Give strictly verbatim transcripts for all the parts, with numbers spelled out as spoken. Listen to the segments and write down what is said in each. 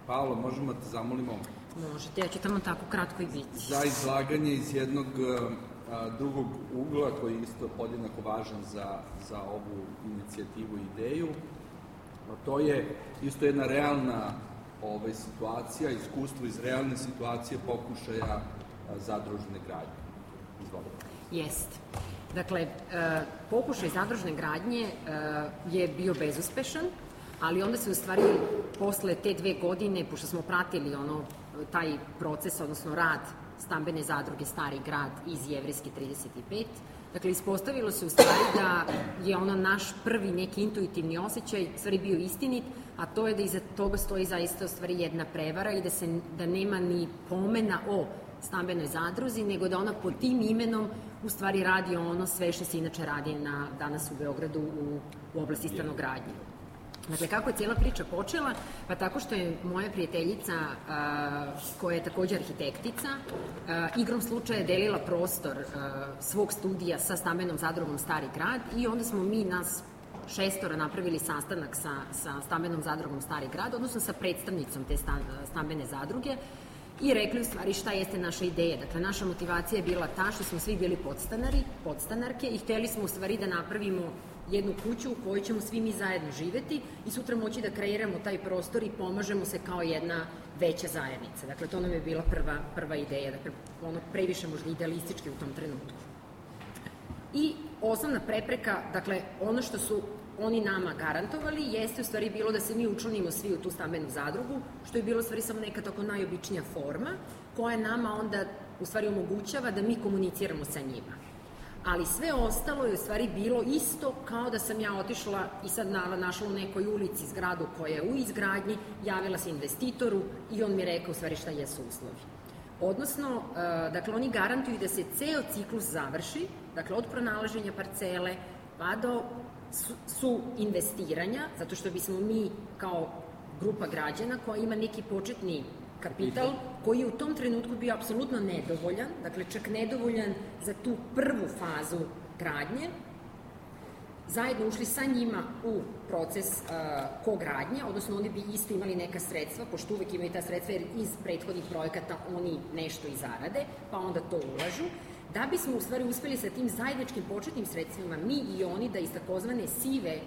Paolo, možemo da te zamolimo? Možete, ja ću tamo tako kratko i biti. Za izlaganje iz jednog a, drugog ugla, koji je isto podjednako važan za, za ovu inicijativu i ideju. A to je isto jedna realna ovaj, situacija, iskustvo iz realne situacije pokušaja a, zadružne gradnje. Izvolite. Jest. Dakle, e, pokušaj zadružne gradnje e, je bio bezuspešan, ali onda se u stvari posle te dve godine, pošto smo pratili ono, taj proces, odnosno rad stambene zadruge Stari grad iz Jevrejske trideset pet, dakle, ispostavilo se u stvari da je ono naš prvi neki intuitivni osjećaj u stvari bio istinit, a to je da iza toga stoji zaista u stvari jedna prevara i da, se, da nema ni pomena o stambenoj zadruzi, nego da ona pod tim imenom u stvari radi ono sve što se inače radi na, danas u Beogradu u, u oblasti stanogradnje. Dakle, kako je cijela priča počela? Pa tako što je moja prijateljica, a, koja je takođe arhitektica, a, igrom slučaja delila prostor a, svog studija sa stambenom zadrugom Stari grad i onda smo mi, nas šestora, napravili sastanak sa, sa stambenom zadrugom Stari grad, odnosno sa predstavnicom te stan, stambene zadruge, i rekli u stvari šta jeste naša ideja. Dakle, naša motivacija je bila ta što smo svi bili podstanari, podstanarke i hteli smo u stvari da napravimo jednu kuću u kojoj ćemo svi mi zajedno živeti i sutra moći da kreiramo taj prostor i pomažemo se kao jedna veća zajednica. Dakle, to nam je bila prva, prva ideja, dakle, ono previše možda idealistički u tom trenutku. I osnovna prepreka, dakle, ono što su oni nama garantovali, jeste u stvari bilo da se mi učlanimo svi u tu stambenu zadrugu, što je bilo u stvari samo neka tako najobičnija forma, koja nama onda u stvari omogućava da mi komuniciramo sa njima. Ali sve ostalo je u stvari bilo isto kao da sam ja otišla i sad našla u nekoj ulici zgradu koja je u izgradnji, javila se investitoru i on mi rekao u stvari šta jesu uslovi. Odnosno, dakle, oni garantuju da se ceo ciklus završi, dakle, od pronalaženja parcele pa do su investiranja, zato što bismo mi kao grupa građana koja ima neki početni kapital koji je u tom trenutku bio apsolutno nedovoljan, dakle čak nedovoljan za tu prvu fazu gradnje, zajedno ušli sa njima u proces uh, kogradnje, odnosno oni bi isto imali neka sredstva, pošto uvek imaju ta sredstva jer iz prethodnih projekata oni nešto i zarade, pa onda to ulažu, da bismo u stvari uspeli sa tim zajedničkim početnim sredstvima, mi i oni, da iz takozvane sive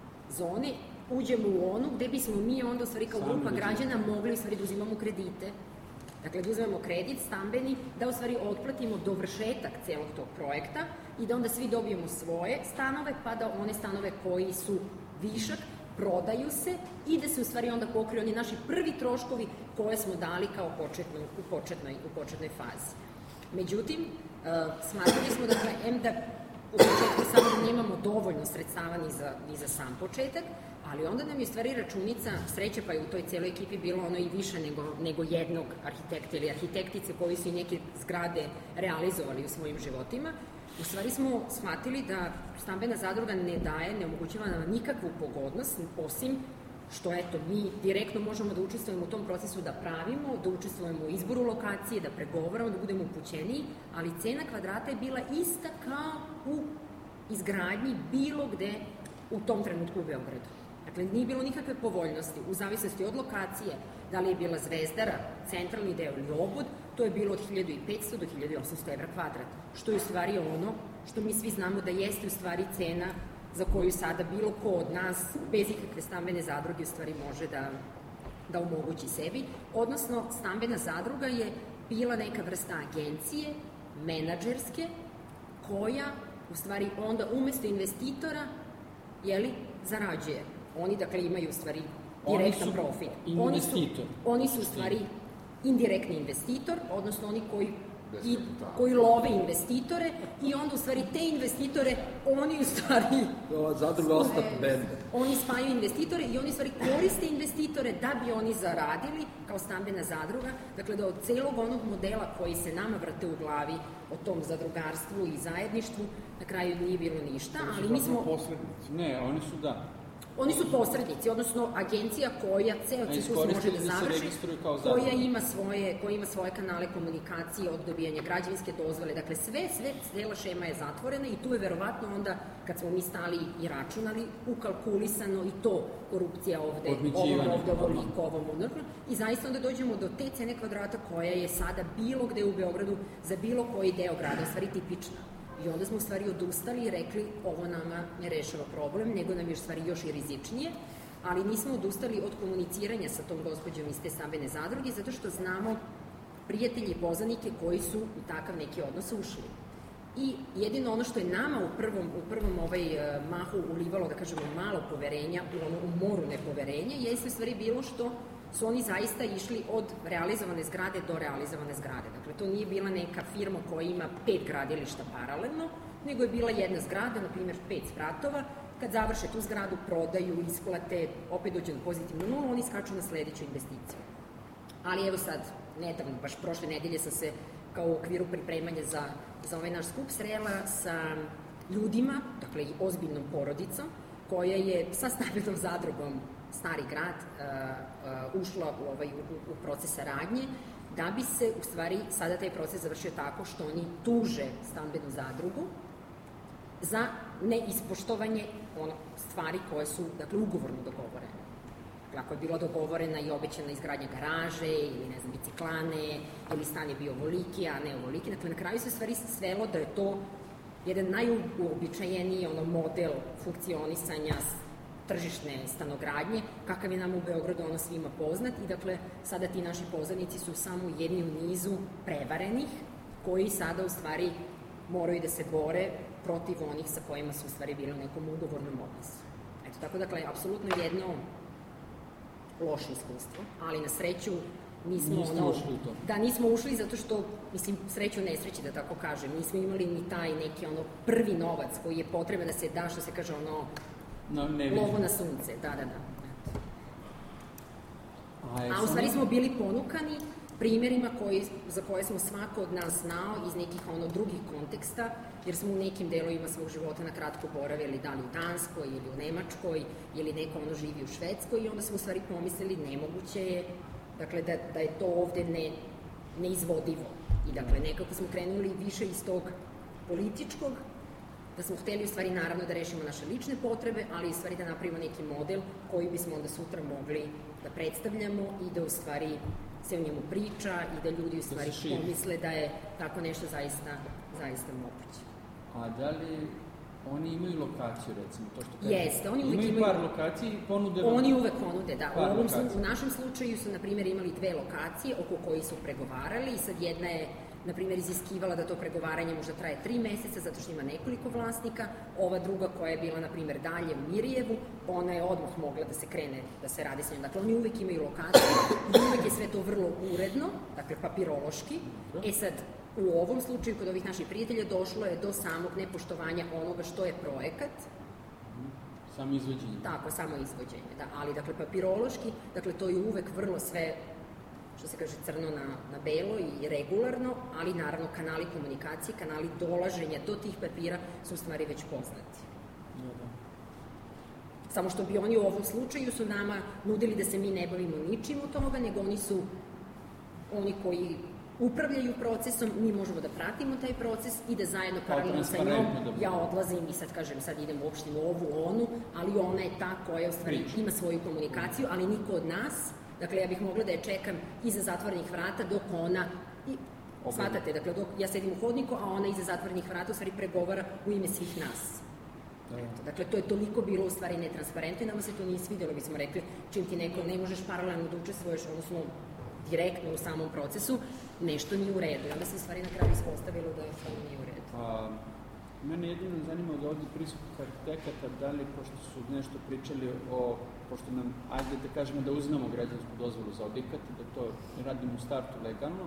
zone uđemo u onu gde bismo mi onda u stvari kao grupa građana mogli u stvari da uzimamo kredite, dakle da uzimamo kredit stambeni, da u stvari otplatimo dovršetak celog tog projekta i da onda svi dobijemo svoje stanove, pa da one stanove koji su višak prodaju se i da se u stvari onda pokriju oni naši prvi troškovi koje smo dali kao početno, u, početnoj, u početnoj fazi. Međutim, uh, smatrali smo da em da u početku samo nemamo dovoljno sredstava ni za, ni za sam početak, ali onda nam je stvari računica, sreće pa je u toj cijeloj ekipi bilo ono i više nego, nego jednog arhitekta ili arhitektice koji su i neke zgrade realizovali u svojim životima. U stvari smo shvatili da stambena zadruga ne daje, ne omogućava nam nikakvu pogodnost, osim što eto, mi direktno možemo da učestvujemo u tom procesu, da pravimo, da učestvujemo u izboru lokacije, da pregovaramo, da budemo upućeniji, ali cena kvadrata je bila ista kao u izgradnji bilo gde u tom trenutku u Beogradu. Dakle, nije bilo nikakve povoljnosti, u zavisnosti od lokacije, da li je bila Zvezdara, centralni deo ili Obod, to je bilo od hiljadu petsto do hiljadu osamsto evra kvadrat, što je u stvari ono što mi svi znamo da jeste u stvari cena za koju sada bilo ko od nas, bez ikakve stambene zadruge, u stvari može da, da omogući sebi. Odnosno, stambena zadruga je bila neka vrsta agencije, menadžerske, koja u stvari onda umesto investitora, jeli, zarađuje. Oni, dakle, imaju u stvari direktan profit. Oni su, oni su u stvari indirektni investitor, odnosno oni koji i koji love investitore i onda u stvari te investitore oni u stvari zadruga osta benda. Oni spajaju investitore i oni u stvari koriste investitore da bi oni zaradili kao stambena zadruga. Dakle, da od celog onog modela koji se nama vrte u glavi o tom zadrugarstvu i zajedništvu na kraju nije bilo ništa, ali mi smo... Posrednici. Ne, oni su da. Oni su posrednici, odnosno agencija koja ceo ciklus može da završi, koja ima svoje, koja ima svoje kanale komunikacije od dobijanja građevinske dozvole, dakle sve, sve, cela šema je zatvorena i tu je verovatno onda, kad smo mi stali i računali, ukalkulisano i to korupcija ovde, ovom ovde, ovoliko, ovom onako, i zaista onda dođemo do te cene kvadrata koja je sada bilo gde u Beogradu za bilo koji deo grada, stvari tipična. I onda smo u stvari odustali i rekli ovo nama ne rešava problem, nego nam je u stvari još i rizičnije, ali nismo odustali od komuniciranja sa tom gospođom iz te stambene zadruge, zato što znamo prijatelji i poznanike koji su u takav neki odnos ušli. I jedino ono što je nama u prvom, u prvom ovaj mahu ulivalo, da kažemo, malo poverenja, u, ono, u moru nepoverenja, jeste u stvari bilo što su oni zaista išli od realizovane zgrade do realizovane zgrade. Dakle, to nije bila neka firma koja ima pet gradilišta paralelno, nego je bila jedna zgrada, na primjer pet spratova. Kad završe tu zgradu, prodaju, isplate, opet dođe do pozitivnu nulu, oni skaču na sledeću investiciju. Ali evo sad, nedavno, baš prošle nedelje sam se kao u okviru pripremanja za, za ovaj naš skup srela sa ljudima, dakle i ozbiljnom porodicom, koja je sa stambenom zadrugom Stari grad uh, uh, ušla u, ovaj, u, u proces saradnje, da bi se u stvari sada taj proces završio tako što oni tuže stambenu zadrugu za neispoštovanje ono, stvari koje su, dakle, ugovorno dogovorene. Dakle, ako je bilo dogovorena i obećana izgradnja garaže ili, ne znam, biciklane, ili stan je bio ovoliki, a ne ovoliki, dakle, na kraju se stvari svelo da je to jedan najuobičajeniji ono, model funkcionisanja tržišne stanogradnje, kakav je nam u Beogradu ono svima poznat i dakle sada ti naši poznanici su samo jedni u nizu prevarenih koji sada u stvari moraju da se bore protiv onih sa kojima su u stvari bili u nekom ugovornom odnosu. Eto, tako dakle, apsolutno jedno loše iskustvo, ali na sreću nismo ono... Da, nismo ušli zato što, mislim, sreću nesreći, da tako kažem, nismo imali ni taj neki ono prvi novac koji je potreba da se da, što se kaže ono, No, lovo na sunce, da, da, da. A, A u stvari smo bili ponukani primjerima koji, za koje smo svako od nas znao iz nekih ono drugih konteksta, jer smo u nekim delovima svog života na kratko boravili, da li u Danskoj ili u Nemačkoj, ili neko ono živi u Švedskoj i onda smo u stvari pomislili nemoguće je, dakle, da, da je to ovde ne, neizvodivo. I dakle, nekako smo krenuli više iz tog političkog, da smo hteli u stvari naravno da rešimo naše lične potrebe, ali u stvari da napravimo neki model koji bismo onda sutra mogli da predstavljamo i da u stvari se o njemu priča i da ljudi u stvari pomisle da je tako nešto zaista, zaista moguće. A da li oni imaju lokaciju, recimo, to što kažem? Jeste, oni uvek imaju... imaju par lokacija i ponude... Oni uvek ponude, da. U, ovom, u našem slučaju su, na primjer, imali dve lokacije oko kojih su pregovarali i sad jedna je na primjer, iziskivala da to pregovaranje možda traje tri meseca, zato što ima nekoliko vlasnika. Ova druga koja je bila, na primjer, dalje u Mirjevu, ona je odmah mogla da se krene, da se radi s njom. Dakle, oni uvek imaju lokaciju i uvek je sve to vrlo uredno, dakle, papirološki. E sad, u ovom slučaju, kod ovih naših prijatelja, došlo je do samog nepoštovanja onoga što je projekat. Samo izvođenje. Tako, samo izvođenje, da. Ali, dakle, papirološki, dakle, to je uvek vrlo sve, što se kaže, crno na, na belo i regularno, ali naravno kanali komunikacije, kanali dolaženja do tih papira su u stvari već poznati. Da, da. Samo što bi oni u ovom slučaju su nama nudili da se mi ne bavimo ničim od toga, nego oni su oni koji upravljaju procesom, mi možemo da pratimo taj proces i da zajedno paralelno sa njom, ja odlazim i sad kažem, sad idem u opštinu ovu, onu, ali ona je ta koja u stvari ima svoju komunikaciju, ali niko od nas. Dakle, ja bih mogla da je čekam iza zatvorenih vrata dok ona, i, shvatate, dakle, dok ja sedim u hodniku, a ona iza zatvorenih vrata u stvari pregovara u ime svih nas. Eto, dakle, to je toliko bilo u stvari netransparentno i nama se to nije svidjelo, mi smo rekli, čim ti neko ne možeš paralelno da učestvuješ, odnosno direktno u samom procesu, nešto nije u redu. I onda se u stvari na kraju ispostavilo da je stvarno nije u redu. A, mene jedino zanima od ovdje prisutnih arhitekata, da li, pošto su nešto pričali o, pošto nam, ajde da kažemo da uzmemo građansku dozvolu za objekat, da to radimo u startu legalno,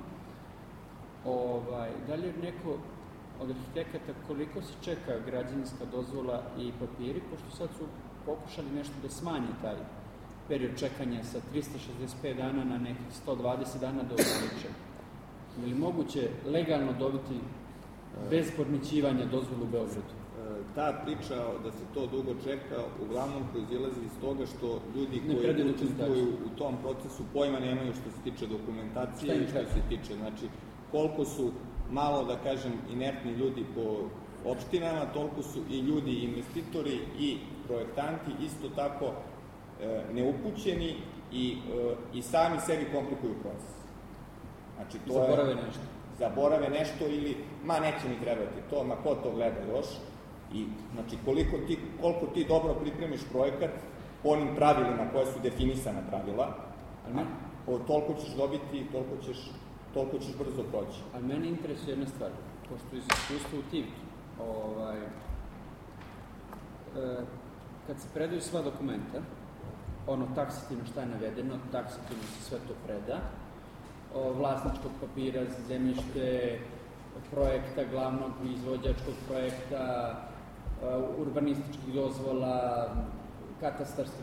ovaj, da li je neko od arhitekata koliko se čeka građanska dozvola i papiri, pošto sad su pokušali nešto da smanje taj period čekanja sa trista šezdeset pet dana na nekih sto dvadeset dana do odliče. Je li moguće legalno dobiti bez podmićivanja dozvolu u Beogradu? ta priča da se to dugo čeka uglavnom proizilazi iz toga što ljudi koji učestvuju u tom procesu pojma nemaju što se tiče dokumentacije i što se tiče, znači koliko su malo, da kažem, inertni ljudi po opštinama, toliko su i ljudi investitori i projektanti isto tako e, neupućeni i, e, i sami sebi komplikuju proces. Znači, to zaborave je, nešto. Zaborave nešto ili, ma neće mi trebati to, ma ko to gleda još. I, znači, koliko ti, koliko ti dobro pripremiš projekat po onim pravilima koje su definisana pravila, a, o, toliko ćeš dobiti, toliko ćeš, toliko ćeš brzo proći. Ali mene interesuje jedna stvar, pošto iz iskustva u Tivtu, ovaj, e, kad se predaju sva dokumenta, ono taksativno šta je navedeno, taksativno se sve to preda, o, vlasničkog papira za zemljište, projekta, glavnog izvođačkog projekta, urbanističkih dozvola, katastarskih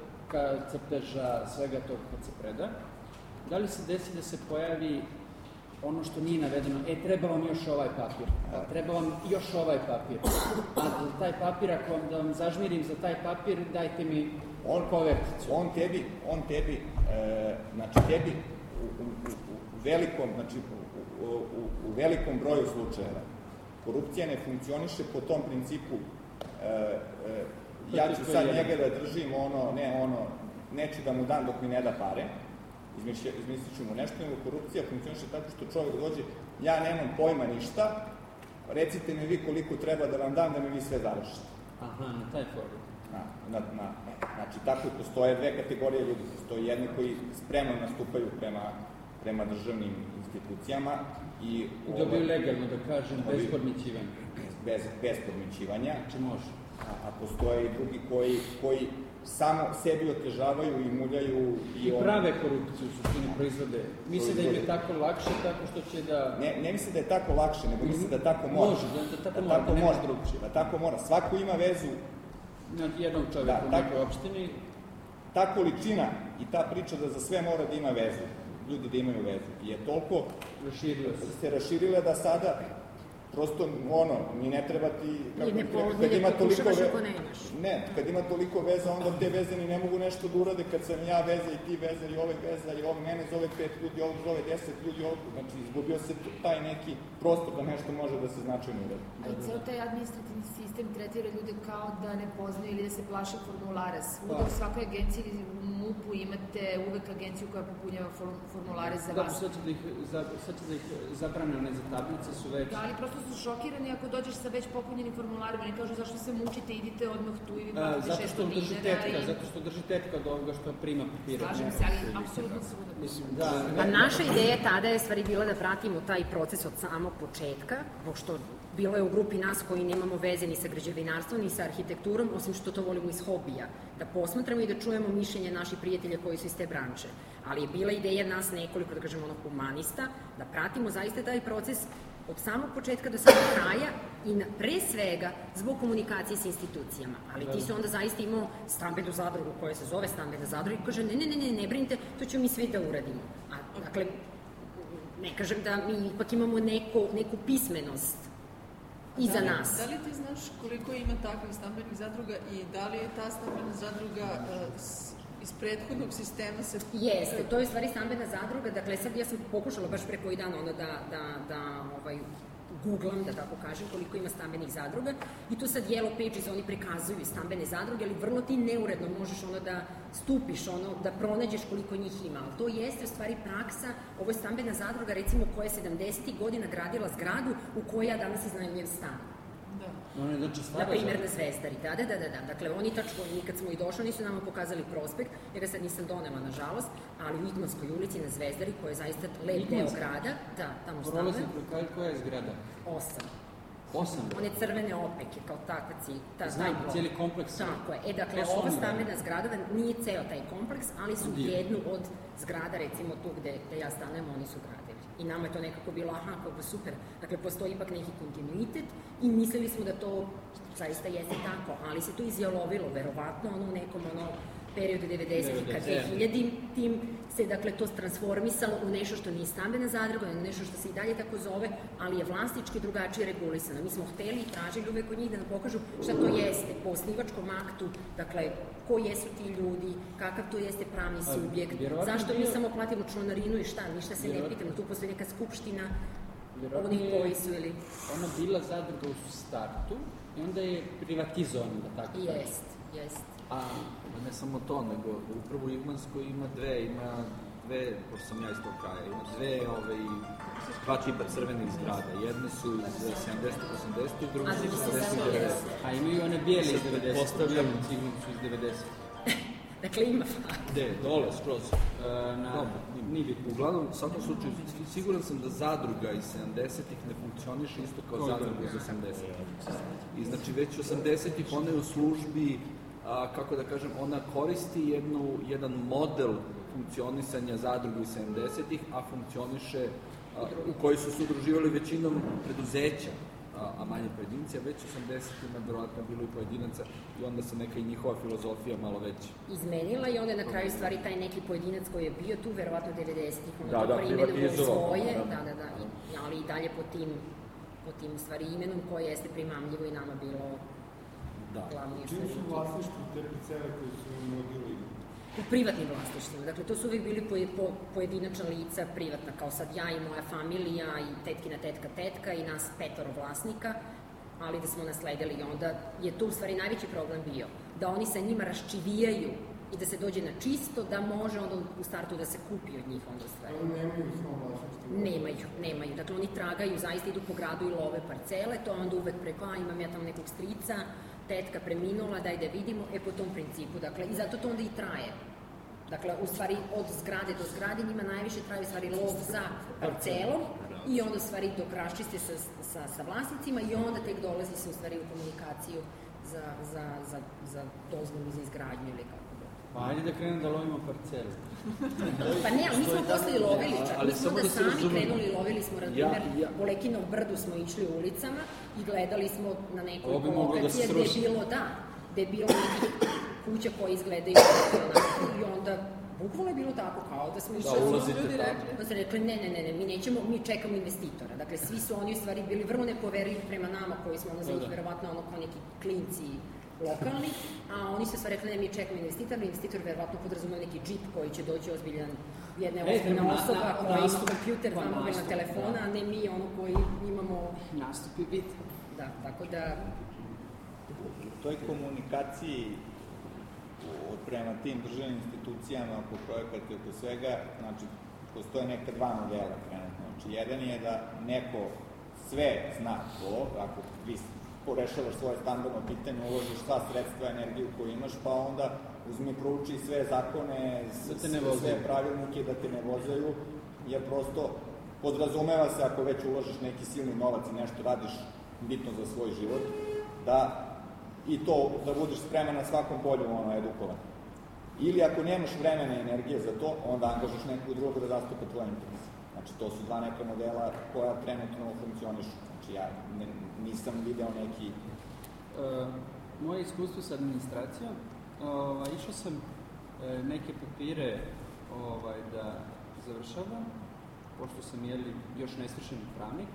crteža, svega toga kad se preda. Da li se desi da se pojavi ono što nije navedeno, e, treba vam još ovaj papir, a treba vam još ovaj papir, a za taj papir, ako vam, da vam zažmirim za taj papir, dajte mi on konverticu. On tebi, on tebi, e, znači tebi u, u, u velikom, znači u, u, u velikom broju slučajeva korupcija ne funkcioniše po tom principu e, e, ja ću sad njega da držim, ono, ne, ono, neću da mu dam dok mi ne da pare, izmislit ću mu nešto, nego korupcija funkcioniše tako što čovjek dođe, ja nemam pojma ništa, recite mi vi koliko treba da vam dam da mi vi sve završite. Aha, na taj forum. Na, na, na, znači, tako postoje dve kategorije ljudi. Postoje jedni koji spremno nastupaju prema, prema državnim institucijama i... Dobiju legalno, da kažem, bez podmićivanja. Bez, bez podmićivanja. Znači, može. A, a postoje i drugi koji, koji samo sebi otežavaju i muljaju... I, I prave korupciju, su suštini proizvode. Misle da im je tako lakše, tako što će da... Ne, ne misle da je tako lakše, nego misle da tako mora. Može, da, da tako da mora, tako da mora, drugčije. Da tako mora. Svako ima vezu... Na jednog čovjeka da, u nekoj opštini. Ta količina i ta priča da za sve mora da ima vezu, ljudi da imaju vezu, je toliko raširila se. se raširile da sada prosto, ono, mi ne treba ti... Kako, ne po, kad ne ima toliko ve... ve... Ne, kad ima toliko veza, onda te veze ni ne mogu nešto da urade, kad sam ja veza i ti veza i ove veza i ovo mene zove pet ljudi, ovo zove deset ljudi, ovo, znači izgubio se taj neki prostor da nešto može da se značajno urade. A i ceo taj administrativni sistem tretira ljude kao da ne poznaju ili da se plaše formulara. Svuda u svakoj agenciji u MUP-u imate uvek agenciju koja popunjava formulare za vas. Da, sad će da ih, za, sad će da ih zabrane, one za tablice su već... Da, ali prosto su šokirani ako dođeš sa već popunjenim formularima. Oni kažu zašto se mučite, idite odmah tu i vi platite šesto dinara. Zato što drži tetka, i... zato što drži tetka od ovoga što prima papira. Slažem se, ali apsolutno svuda. Da, a naša ideja tada je stvari bila da pratimo taj proces od samog početka, pošto bilo je u grupi nas koji nemamo veze ni sa građevinarstvom, ni sa arhitekturom, osim što to volimo iz hobija, da posmatramo i da čujemo mišljenje naših prijatelja koji su iz te branče. Ali je bila ideja nas nekoliko, da kažemo, ono, humanista, da pratimo zaista taj proces od samog početka do samog kraja i na, pre svega zbog komunikacije sa institucijama. Ali ti su onda zaista imao stambenu zadrugu koja se zove stambena zadruga i kaže ne, ne, ne, ne, ne brinite, to ćemo mi svi da uradimo. A, dakle, ne kažem da mi ipak imamo neko, neku pismenost iza da li, nas. Da li ti znaš koliko ima takvih stambenih zadruga i da li je ta stambena zadruga uh, s, iz prethodnog sistema se... Jeste, to je u stvari stambena zadruga, dakle sad ja sam pokušala baš pre koji dan ono da, da, da ovaj, googlam, da tako kažem, koliko ima stambenih zadruga i tu sad Yellow Pages oni prikazuju stambene zadruge, ali vrlo ti neuredno možeš ono da stupiš, ono, da pronađeš koliko njih ima, ali to jeste u stvari praksa, ovo je stambena zadruga recimo koja je sedamdesetih godina gradila zgradu u kojoj ja danas iznajmljujem stan. On je znači stara. Na primjer na Zvezdari, da, da, da, da, da. Dakle, oni tačno, mi kad smo i došli, nisu nama pokazali prospekt, ja ga sad nisam donela, nažalost, ali u Igmanskoj ulici na Zvezdari, koja je zaista lep deo grada, da, tamo stanuje. Prolazim, koja je zgrada? Osam. Osam? One crvene opeke, kao takva ci, ta, Znam, taj cijeli kompleks. Tako je. E, dakle, ova stambena zgrada, nije ceo taj kompleks, ali su Dio. jednu od zgrada, recimo tu gde, gde ja stanem, oni su gradili. I nama je to nekako bilo, aha, kako super. Dakle, postoji ipak neki kontinuitet i mislili smo da to zaista jeste tako, ali se to izjalovilo, verovatno, ono u nekom, ono, periodu devedesetih ka dve hiljaditim se dakle to transformisalo u nešto što nije stambena zadruga, nego nešto što se i dalje tako zove, ali je vlasnički drugačije regulisano. Mi smo hteli i tražili uvek od njih da nam pokažu šta to jeste po osnivačkom aktu, dakle ko jesu ti ljudi, kakav to jeste pravni subjekt, zašto mi samo platimo članarinu i šta, ništa se ne pitamo, tu postoji neka skupština onih koji su ili... Ona bila zadruga u startu i onda je privatizovana, da tako kažem. Jest, jest. A ne samo to, nego upravo u Igmanskoj ima dve, ima dve, pošto sam ja iz tog kraja, ima dve, ove, dva tipa crvenih zgrada. Jedne su iz sedamdesetih osamdesetih, druge su iz osamdesetih devedesetih. A imaju one bijele iz devedesetih. Postavljam, sigurno su iz devedesetih. Dakle, ima fakt. Gde? Dole, skroz. Na, nije bitno. Uglavnom, u svakom slučaju, siguran sam da zadruga iz sedamdesetih ne funkcioniše isto kao zadruga iz osamdesetih. I znači, već osamdesetih ona je u službi, a, kako da kažem, ona koristi jednu, jedan model funkcionisanja zadruga iz sedamdesetih, a funkcioniše, a, u kojoj su se udruživali većinom preduzeća, a, a manje pojedinci, a već osamdesetima verovatno bilo i pojedinaca i onda se neka i njihova filozofija malo već izmenila i onda je na kraju stvari taj neki pojedinac koji je bio tu, verovatno devedesetih, ono da, to da, preimenovao svoje, da, da, da, i, ali i dalje po tim, po tim stvari imenom koje jeste primamljivo i nama bilo da. Glavni. Čim su vlasništvo te parcele koje su nudili? U privatnim vlasništvima. Dakle, to su uvijek bili po, po, pojedinačna lica privatna, kao sad ja i moja familija i tetkina tetka tetka i nas petoro vlasnika, ali da smo nasledili i onda je to u stvari najveći problem bio. Da oni sa njima raščivijaju i da se dođe na čisto, da može onda u startu da se kupi od njih onda stvari. Ali nemaju svoj vlasništvo? Nemaju, nemaju. Dakle, oni tragaju, zaista idu po gradu i love parcele, to onda uvek preko, a imam ja tamo nekog strica, tetka preminula, daj da vidimo, e po tom principu. Dakle, i zato to onda i traje. Dakle, u stvari, od zgrade do zgrade njima najviše traje u stvari lov za parcelom i onda u stvari dok raščiste sa, sa, sa vlasnicima i onda tek dolazi se u stvari u komunikaciju za, za, za, za dozvolu za izgradnju ili kako. Pa ajde da krenemo da lovimo parcelu. Pa ne, ali mi smo posle i lovili čak. Ali Mi smo samo da da se sami razumemo. krenuli i lovili smo, na Ja- primjer, ja- po Lekinom brdu smo išli ulicama i gledali smo na Ovo nekoliko bi moglo da se lokacija gde je sruši. bilo, da, gde je bilo nekih kuća koje izgledaju onako i onda bukvalno je bilo tako kao da smo išli. ulazite ljudi tamo. rekli. Pa se rekli, ne, ne, ne, ne, mi nećemo, mi čekamo investitora. Dakle, svi su oni u stvari bili vrlo nepoverljivi prema nama, koji smo ono za njih verovatno ono kao neki klinci lokalni, a oni su stvari rekli, ne, mi čekamo investitora, investitor verovatno podrazumeo neki džip koji će doći ozbiljan, jedna E, ozbiljna na- osoba na- koja ima nastup- kompjuter, pa dva mobilna nastup, telefona, da. a ne mi ono koji imamo, Nastupi biti. da, tako da, U toj komunikaciji o- prema tim državnim institucijama oko projekata i oko svega, znači, postoje neka dva modela trenutno. Znači, jedan je da neko sve zna to, ako vi porešavaš svoje standardno pitanje, uložiš sva sredstva, energiju koju imaš, pa onda uzmi prouči sve zakone, s- Da te ne sve vozaju. pravilnike da te ne vozaju, jer prosto podrazumeva se ako već uložiš neki silni novac i nešto radiš bitno za svoj život, da i to da budeš spreman na svakom polju ono, edukovan. Ili ako nemaš vremena i energije za to, onda angažaš nekog drugog da zastupa tvoje interese. Znači, to su dva neka modela koja trenutno funkcionišu. Znači, ja ne, nisam video neki... Uh, moje iskustvo sa administracijom, ovaj, išao sam e, neke papire ovaj, da završavam, pošto sam jeli još nesvršeni pravnik.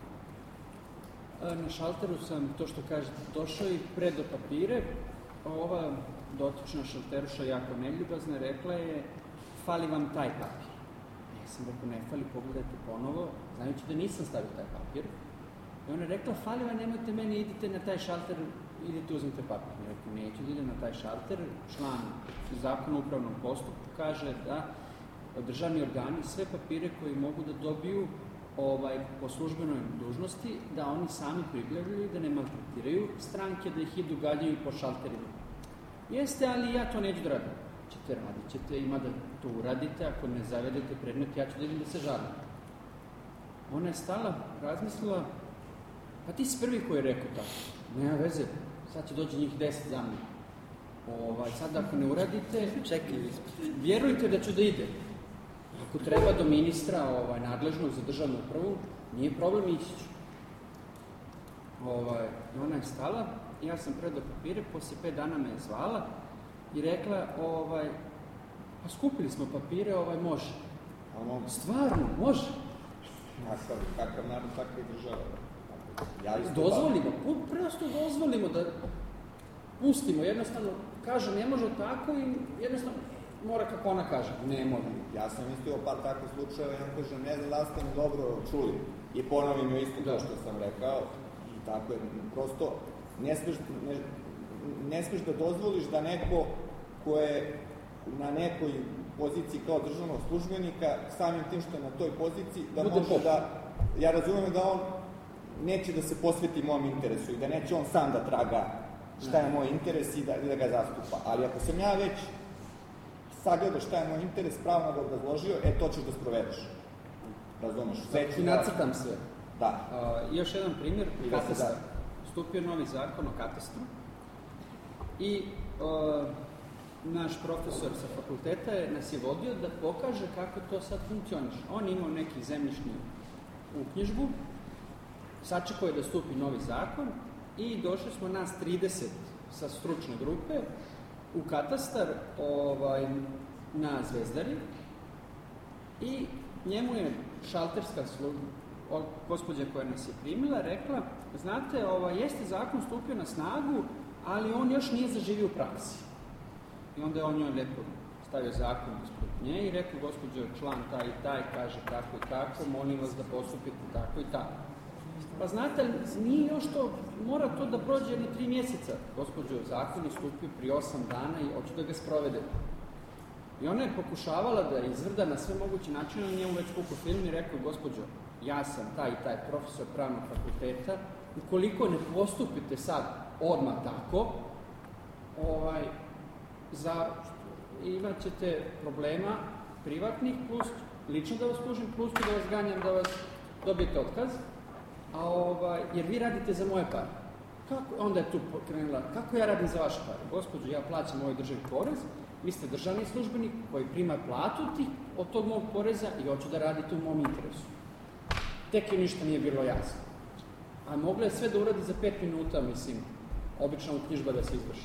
E, na šalteru sam, to što kažete, došao i predao papire. Ova dotična šalteruša, jako neljubazna, rekla je, fali vam taj papir. Ja sam rekao, ne fali, pogledajte ponovo, znajući da nisam stavio taj papir. I ona je rekla, fali vam, nemojte meni, idite na taj šalter, idite uzmite papir. Ja rekao, neću da idem na taj šalter, član zakona o upravnom postupku kaže da državni organi sve papire koji mogu da dobiju ovaj, po službenoj dužnosti, da oni sami pribavljaju, da ne maltretiraju stranke, da ih idu galjaju po šalterima. Jeste, ali ja to neću da radim. Ćete, radit ćete, ima da to uradite, ako ne zavedete predmet, ja ću da idem da se žalim. Ona je stala, razmislila, pa ti si prvi koji je rekao tako. Nema veze, sad će doći njih deset za mnom. Ovaj, sad ako ne uradite, vjerujte da ću da idem. Ako treba do ministra ovaj, nadležnog za državnu upravu, nije problem, ići ću. Ovaj, ona je stala, ja sam predao papire, posle pet dana me je zvala i rekla, ovaj, Pa skupili smo papire, ovaj, može. A mogu. Stvarno, može. Kakav, kakav narod, takva i država. Ja isto Dozvolimo, pu- prosto dozvolimo da pustimo, jednostavno kaže ne može tako i jednostavno mora kako ona kaže, ne mora. Ja sam istio par takvih slučajeva i on kaže, ne znam da ste me dobro čuli. I ponovim joj isto to što sam rekao. I tako je, prosto ne smeš, ne, ne smeš da dozvoliš da neko ko je na nekoj poziciji kao državnog službenika, samim tim što je na toj poziciji, da bude može pop. da, ja razumem da on neće da se posveti mom interesu i da neće on sam da traga šta je moj interes i da, i da ga zastupa. Ali ako sam ja već sagledao šta je moj interes, pravno ga obrazložio, e, to ćeš da sprovedeš. Razumeš? I nacrtam sve. Da. Uh, još jedan primjer, I da se katastar. da. Stupio novi zakon o katastru i uh, naš profesor sa fakulteta je nas je vodio da pokaže kako to sad funkcioniše. On je imao neki zemljišni uknjižbu, sačekao je da stupi novi zakon i došli smo nas trideset sa stručne grupe u katastar ovaj, na Zvezdari i njemu je šalterska služba, gospođa koja nas je primila, rekla, znate, ovaj, jeste zakon stupio na snagu, ali on još nije zaživio u praksi. I onda je on njoj lepo stavio zakon ispred nje i rekao, gospođo, član taj i taj kaže tako i tako, molim vas da postupite tako i tako. Pa znate, nije još to, mora to da prođe jedno tri mjeseca. Gospođo, zakon je stupio prije osam dana i hoću da ga sprovede. I ona je pokušavala da izvrda na sve moguće načine, on njemu već kupu film i rekao, gospođo, ja sam taj i taj profesor pravnog fakulteta, ukoliko ne postupite sad odmah tako, ovaj, za, imat ćete problema privatnih, plus lično da vas tužim, plus da vas ganjam da vas dobijete otkaz, a ovaj, jer vi radite za moje pare. Kako? Onda je tu krenula, kako ja radim za vaše pare? Gospođo, ja plaćam ovoj državi porez, vi ste državni službenik koji prima platu tih, od tog mog poreza i hoću da radite u mom interesu. Tek je ništa nije bilo jasno. A mogla je sve da uradi za pet minuta, mislim, obična uknjižba da se izvrši.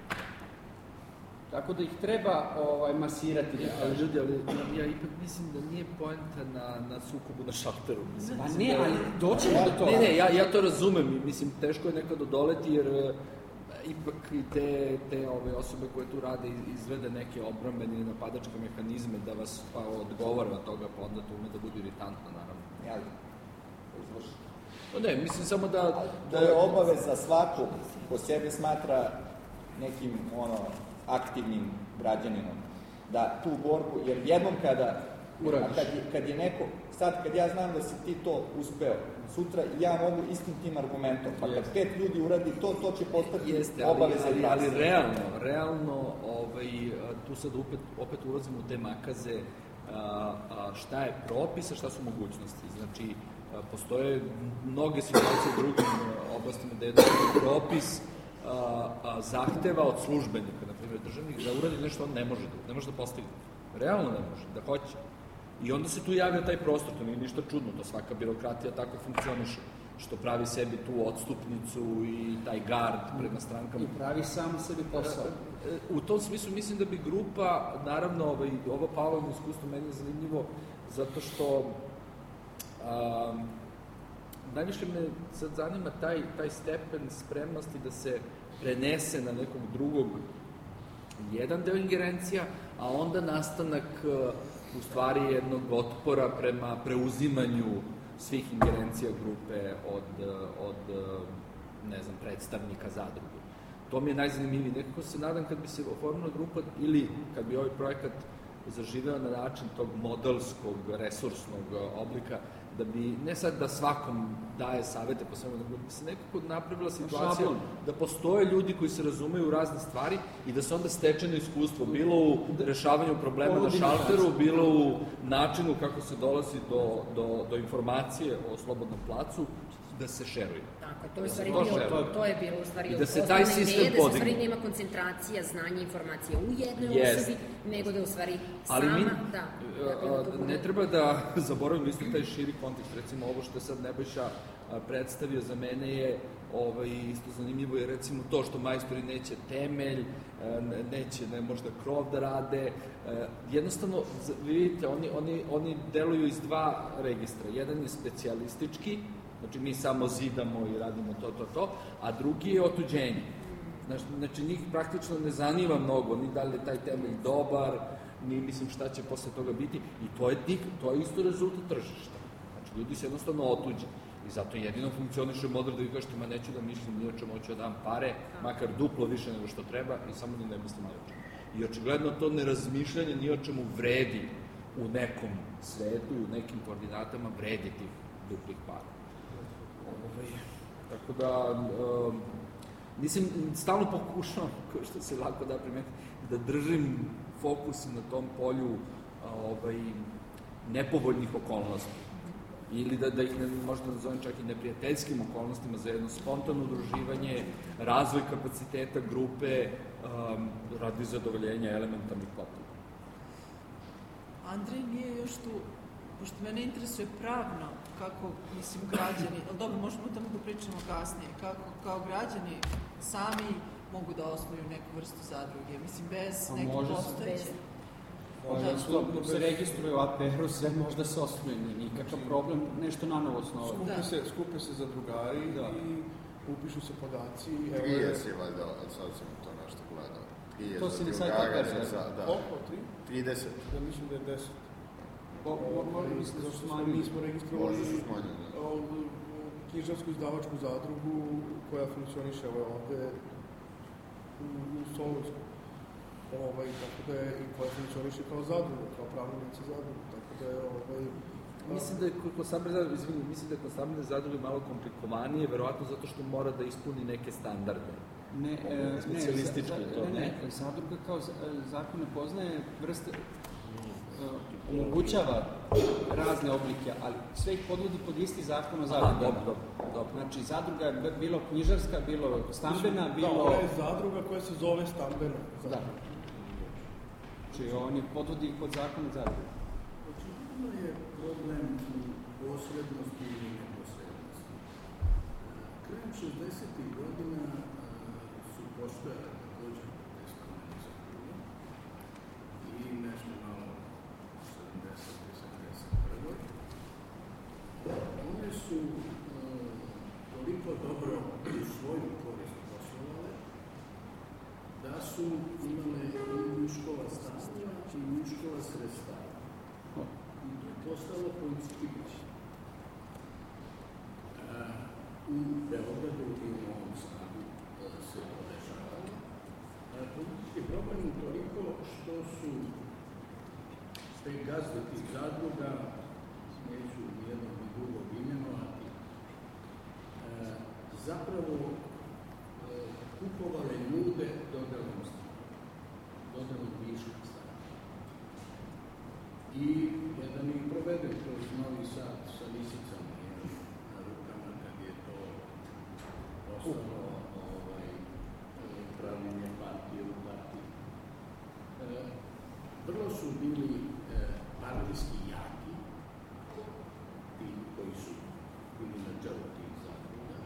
Tako da ih treba ovaj, masirati. Da ali ljudi, ali ja ipak mislim da nije poenta na, na sukobu na šalteru. Mislim, Pa mislim ne, da, ali doćemo do toga. Ne, ne, ja, ja to razumem. Mislim, teško je nekad odoleti jer uh, ipak i te, te ove osobe koje tu rade izvede neke obrambene ili napadačke mehanizme da vas pa odgovore od toga, pa onda to ume da bude iritantno, naravno. Ja, izvrši. No ne, mislim samo da... To je obaveza svakog ko sebe smatra nekim, ono, aktivnim građaninom, da tu borbu, jer jednom kada, kad je, kad je neko, sad kad ja znam da si ti to uspeo, sutra ja mogu istim tim argumentom, pa kad pet ljudi uradi to, to će postati Jeste, obaveza. Ali, ali, ali realno, realno, ovaj, tu sad opet, opet ulazimo u te makaze, a, a, šta je propis, a šta su mogućnosti. Znači, a, postoje mnoge situacije u drugim oblastima da je propis A, a, zahteva od službenika, na primjer državnih, da uradi nešto on ne može da, ne može da postigne. Realno ne može, da hoće. I onda se tu javlja taj prostor, to nije ništa čudno, to svaka birokratija tako funkcioniše, što pravi sebi tu odstupnicu i taj gard prema strankama. I pravi sam sebi posao. U tom smislu mislim da bi grupa, naravno, ovaj, ovo Pavlovo iskustvo meni je zanimljivo, zato što a, najviše me sad zanima taj, taj stepen spremnosti da se prenese na nekog drugog jedan deo ingerencija, a onda nastanak u stvari jednog otpora prema preuzimanju svih ingerencija grupe od, od ne znam, predstavnika zadruge. To mi je najzanimljiviji. Nekako se nadam kad bi se oformila grupa ili kad bi ovaj projekat zaživeo na način tog modelskog, resursnog oblika, da bi, ne sad da svakom daje savete po svemu, da bi se nekako napravila situacija da postoje ljudi koji se razumeju u razne stvari i da se onda stečeno iskustvo, bilo u rešavanju problema na šalteru, bilo u načinu kako se dolazi do, do, do informacije o slobodnom placu, da se šeruju. Tako, to je, u stvari To bilo, šeruje. to je bilo u stvari I da se taj osnovna sistem ideja, da se u stvari podigne. nema koncentracija znanja i informacija u jednoj Jest. osobi, nego da u stvari Ali sama, mi, da, a, da to bude- ne treba da zaboravimo isto taj širi kontekst. Recimo, ovo što je sad Nebojša a, predstavio za mene je ovaj, isto zanimljivo je recimo to što majstori neće temelj, a, ne- neće ne, možda krov da rade. A, jednostavno, z- vi vidite, oni, oni, oni deluju iz dva registra. Jedan je specijalistički, znači mi samo zidamo i radimo to, to, to, a drugi je otuđenje. Znaš, znači, njih praktično ne zanima mnogo, ni da li je taj temelj dobar, ni mislim šta će posle toga biti, i to je, dik, to je isto rezultat tržišta. Znači, ljudi se jednostavno otuđe. I zato jedino funkcioniše model da vi kažete, ma neću da mislim ni o čemu, hoću da dam pare, makar duplo više nego što treba, i samo ni ne mislim ni o čemu. I očigledno to nerazmišljanje ni o čemu vredi u nekom svetu i u nekim koordinatama vredi tih duplih para. Ovaj, tako da, um, mislim, stalno pokušavam, kao što se lako da primetiti, da držim fokus na tom polju a, ovaj, nepovoljnih okolnosti. Ili da, da ih ne, možda nazovem čak i neprijateljskim okolnostima za jedno spontano udruživanje, razvoj kapaciteta grupe um, radi zadovoljenja elementarnih potreba. Andrej nije još tu, pošto mene interesuje pravno kako, mislim, građani, ali dobro, možemo o tome da pričamo kasnije, kako kao građani sami mogu da osnuju neku vrstu zadruge, mislim, bez Pa neke može se. postojeće. Da, dok se registruje u A P R-u, sve možda se osnuje, nije nikakav problem, nešto nanovo osnovati. Skupe Da. se, skupe se zadrugari Da. i upišu se podaci. Evo Trije je- si valjda, sad sam to nešto gledao. Trije To si na sajtu zadrugara A P R-a. za, da, Koliko? Tri? trideset. Ja mislim da je deset. Mo- mo- mo- mislim da su Zato što smanjili. mi smo registrovali Možda su smanjili, da. ovu knjižarsku-izdavačku zadrugu koja funkcioniše evo ovde u, u Solunskoj. Ovaj, tako da je, i koja funkcioniše kao zadruga, kao pravno lice zadruga, tako da je ovaj, Mislim da je kod stambene zadruge, izvini, mislim da je kod stambene zadruge malo komplikovanije, verovatno zato što mora da ispuni neke standarde. Ne, e, ne, Specijalistički za- to, ne, ne, zadruga kao z- e, zakon ne poznaje vrste, e, omogućava razne oblike, ali sve ih podvodi pod isti zakon o Aha, zadrugama. dobro, dobro, dobro. Znači, zadruga je b- bilo knjižarska, bilo stambena, da, bilo... ona je zadruga koja se zove stambena Da. zadruga. Znači, on je podvodi ih pod zakon o zadruga. Očigledno je problem u posrednosti ili neposrednosti. Krajem šezdesetih godina a, su postojale takođe te stambene zadruge i nešto malo u sedamdesetoj sedamdeset prvoj One su a, toliko dobro u svoju korist poslovale da su imale i viškova stanova i viškova sredstava. I to je postalo politički biće. U Beogradu i u Novom Sadu se to dešavalo. Politički problem je toliko što su te gazde tih zadruga, neću nijednog ni drugog imenovati, zapravo kupovale ljude dodelom stana, dodelom viška stana. I jedan ih provede kroz Novi Sad sa lisicama jeli, na rukama kad je to postalo ovaj, pravljenje partije u partiji. E, vrlo su bili e, partijski jaki, ti koji su bili na čelu tih zadruga.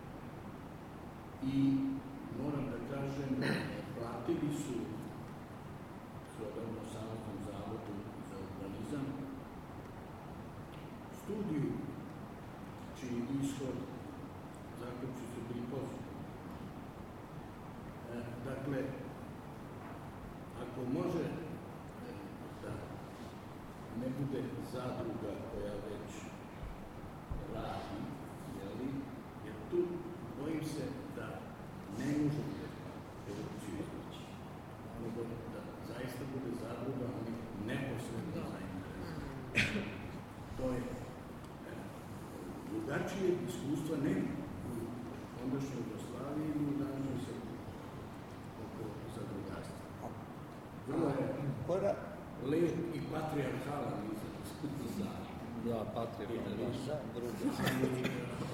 I moram da kažem, platili su Slobodno Savjetnom zavodu za urbanizam studiju čiji ishod zaključci su bili pozitivni. E, dakle, ako može e, da ne bude zadruga koja već radi, jeli, jer tu bojim se da ne može da korupciju izvući, nego da zaista bude zadruga onih neposredno zainteresovanih. To je e, drugačije iskustva nema u ondašnjoj Jugoslaviji i u današnjoj Srbiji oko zadrugarstva. Vrlo je Kora, lep i patrijarhalan izraz za Da, patrijarhalni, da, drugo.